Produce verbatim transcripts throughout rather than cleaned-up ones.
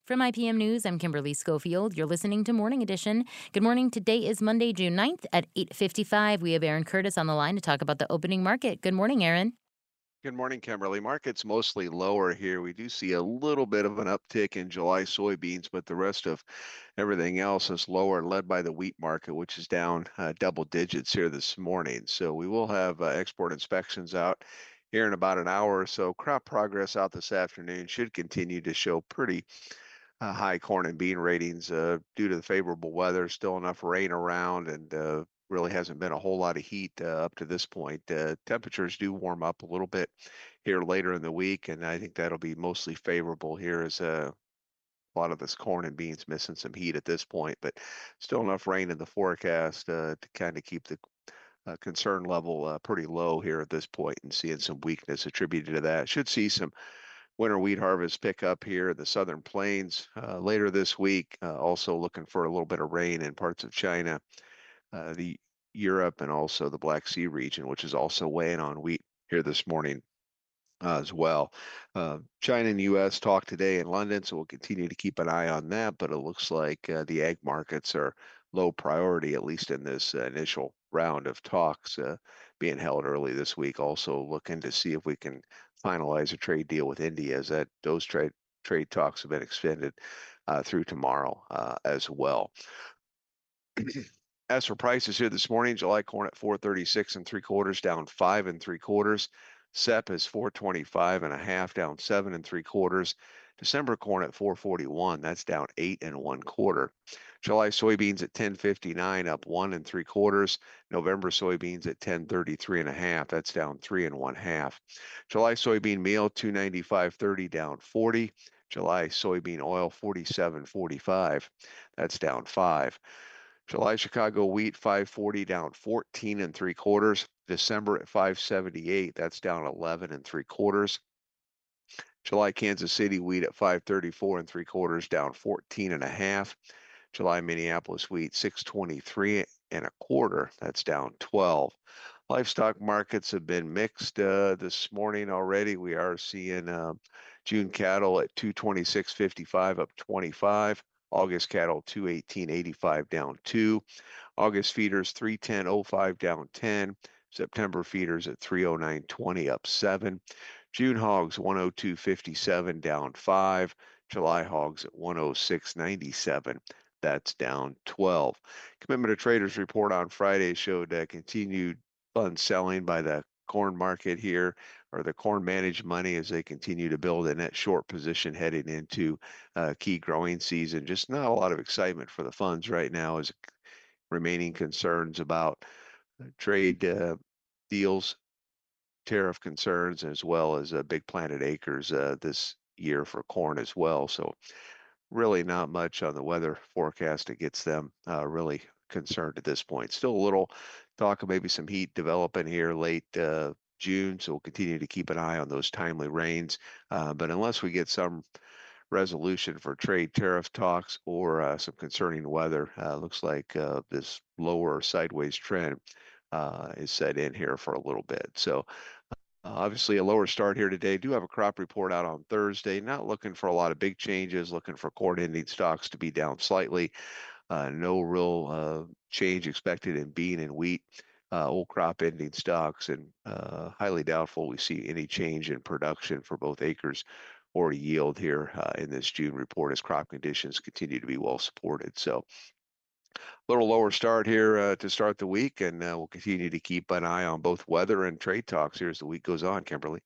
From I P M News, I'm Kimberly Schofield. You're listening to Morning Edition. Good morning. Today is Monday, June ninth at eight fifty-five. We have Aaron Curtis on the line to talk about the opening market. Good morning, Aaron. Good morning, Kimberly. Market's mostly lower here. We do see a little bit of an uptick in July soybeans, but the rest of everything else is lower, led by the wheat market, which is down uh, double digits here this morning. So we will have uh, export inspections out here in about an hour or so. Crop progress out this afternoon should continue to show pretty uh, high corn and bean ratings uh, due to the favorable weather. Still enough rain around, and uh, really hasn't been a whole lot of heat uh, up to this point. Uh, temperatures do warm up a little bit here later in the week, and I think that'll be mostly favorable here as uh, a lot of this corn and beans missing some heat at this point, but still enough rain in the forecast uh, to kind of keep the uh, concern level uh, pretty low here at this point, and seeing some weakness attributed to that. Should see some winter wheat harvest pick up here in the southern plains uh, later this week. Uh, also looking for a little bit of rain in parts of China, uh, the Europe, and also the Black Sea region, which is also weighing on wheat here this morning uh, as well. Uh, China and U S talk today in London, so we'll continue to keep an eye on that. But it looks like uh, the ag markets are low priority, at least in this uh, initial round of talks uh, being held early this week. Also looking to see if we can finalize a trade deal with India, as that those trade trade talks have been extended uh, through tomorrow uh, as well. As for prices here this morning, July corn at four thirty-six and three quarters, down five and three quarters. S E P is four twenty-five and a half, down seven and three quarters. December corn at four forty-one, that's down eight and one quarter. July soybeans at ten fifty-nine, up one and three quarters. November soybeans at ten thirty-three and a half, that's down three and one half. July soybean meal two ninety-five thirty, down forty. July soybean oil forty-seven forty-five, that's down five. July Chicago wheat five forty, down fourteen and three quarters. December at five seventy-eight, that's down eleven and three quarters. July Kansas City wheat at five thirty-four and three quarters, down fourteen and a half. July Minneapolis wheat six twenty-three and a quarter, that's down twelve. Livestock markets have been mixed uh, this morning already. We are seeing uh, June cattle at two twenty-six fifty-five, up twenty-five. August cattle two eighteen eighty-five, down two. August feeders three ten oh five, down ten. September feeders at three oh nine twenty, up seven. June hogs one oh two fifty-seven, down five. July hogs at one oh six ninety-seven, that's down twelve. Commitment of Traders report on Friday showed uh, continued fund selling by the corn market here, or the corn managed money, as they continue to build a net short position heading into uh, key growing season. Just not a lot of excitement for the funds right now, as remaining concerns about trade uh, deals, tariff concerns, as well as uh, big planted acres uh, this year for corn as well. So really not much on the weather forecast that gets them uh, really concerned at this point. Still a little talk of maybe some heat developing here late uh, June, so we'll continue to keep an eye on those timely rains. Uh, but unless we get some resolution for trade tariff talks or uh, some concerning weather, uh, looks like uh, this lower sideways trend uh, is set in here for a little bit. So uh, obviously, a lower start here today. Do have a crop report out on Thursday. Not looking for a lot of big changes. Looking for corn ending stocks to be down slightly. Uh, no real uh, change expected in bean and wheat. Uh, old crop ending stocks, and uh, highly doubtful we see any change in production for both acres or yield here uh, in this June report, as crop conditions continue to be well supported. So little lower start here uh, to start the week, and uh, we'll continue to keep an eye on both weather and trade talks here as the week goes on, Kimberly.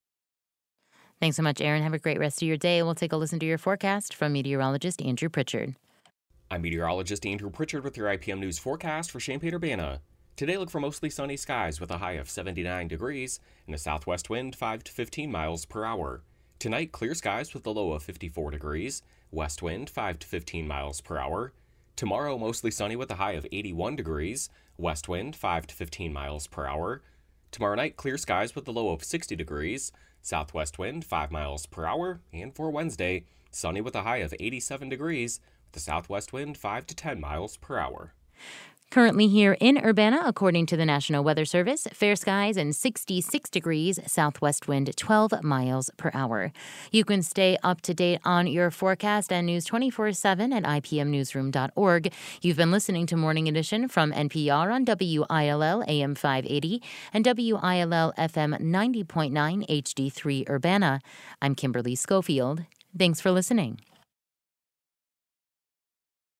Thanks so much, Aaron. Have a great rest of your day. We'll take a listen to your forecast from meteorologist Andrew Pritchard. I'm meteorologist Andrew Pritchard with your I P M News forecast for Champaign-Urbana. Today, look for mostly sunny skies with a high of seventy-nine degrees and a southwest wind five to fifteen miles per hour. Tonight, clear skies with a low of fifty-four degrees, west wind five to fifteen miles per hour. Tomorrow, mostly sunny with a high of eighty-one degrees, west wind five to fifteen miles per hour. Tomorrow night, clear skies with a low of sixty degrees, southwest wind five miles per hour. And for Wednesday, sunny with a high of eighty-seven degrees, with a southwest wind five to ten miles per hour. Currently here in Urbana, according to the National Weather Service, fair skies and sixty-six degrees, southwest wind twelve miles per hour. You can stay up to date on your forecast and news twenty-four seven at I P M newsroom dot org. You've been listening to Morning Edition from N P R on W I L L A M five eighty and W I L L F M ninety point nine H D three Urbana. I'm Kimberly Schofield. Thanks for listening.